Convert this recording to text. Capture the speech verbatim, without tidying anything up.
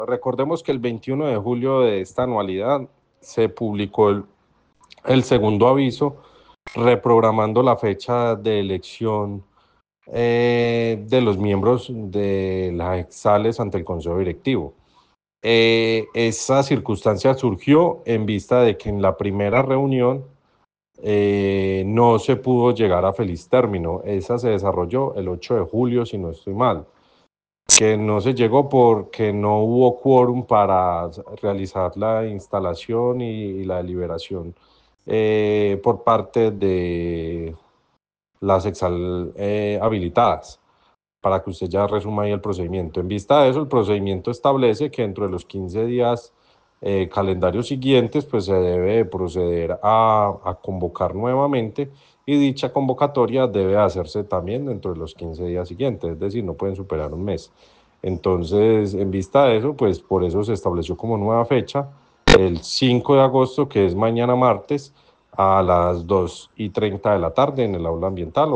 Recordemos que el veintiuno de julio de esta anualidad se publicó el, el segundo aviso reprogramando la fecha de elección eh, de los miembros de las exales ante el Consejo Directivo. Eh, esa circunstancia surgió en vista de que en la primera reunión eh, no se pudo llegar a feliz término. Esa se desarrolló el ocho de julio, si no estoy mal, que no se llegó porque no hubo quórum para realizar la instalación y, y la deliberación eh, por parte de las exal eh, habilitadas, para que usted ya resuma ahí el procedimiento. En vista de eso, el procedimiento establece que dentro de los quince días eh, calendarios siguientes, pues se debe proceder a, a convocar nuevamente, y dicha convocatoria debe hacerse también dentro de los quince días siguientes, es decir, no pueden superar un mes. Entonces, en vista de eso, pues por eso se estableció como nueva fecha el cinco de agosto, que es mañana martes, a las dos y treinta de la tarde en el aula ambiental.